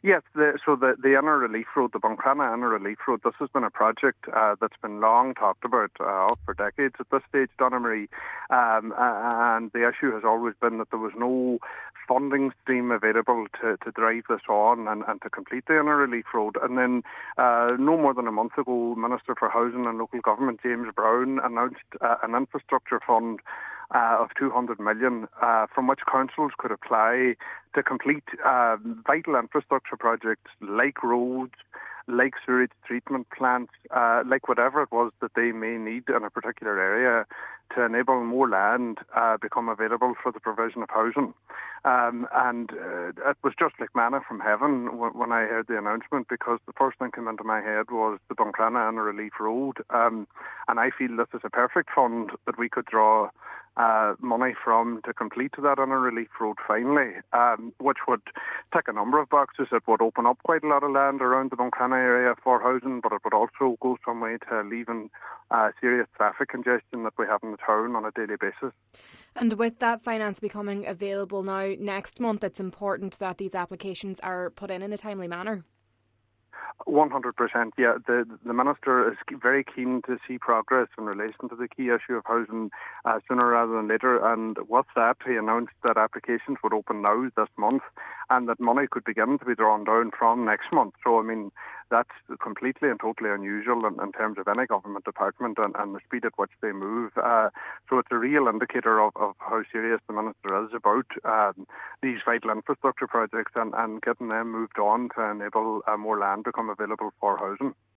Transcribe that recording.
Yes, the Inner Relief Road, the Buncrana Inner Relief Road, this has been a project that's been long talked about for decades at this stage, Donna Marie, and the issue has always been that there was no funding stream available to drive this on and to complete the Inner Relief Road. And then no more than a month ago, Minister for Housing and Local Government James Brown announced an infrastructure fund of 200 million from which councils could apply to complete vital infrastructure projects like roads, like sewage treatment plants, like whatever it was that they may need in a particular area to enable more land become available for the provision of housing. And it was just like manna from heaven when I heard the announcement, because the first thing came into my head was the Buncrana Inner Relief Road. And I feel this is a perfect fund that we could draw money from to complete that Inner Relief Road finally, which would tick a number of boxes. It would open up quite a lot of land around the Buncrana area for housing, but it would also go some way to alleviating serious traffic congestion that we have in the town on a daily basis. And with that finance becoming available now next month, it's important that these applications are put in a timely manner. 100%, yeah. The Minister is very keen to see progress in relation to the key issue of housing sooner rather than later, and with that he announced that applications would open now this month and that money could begin to be drawn down from next month. So, I mean, that's completely and totally unusual in terms of any government department and the speed at which they move. So it's a real indicator of how serious the Minister is about these vital infrastructure projects and getting them moved on to enable more land become available for housing.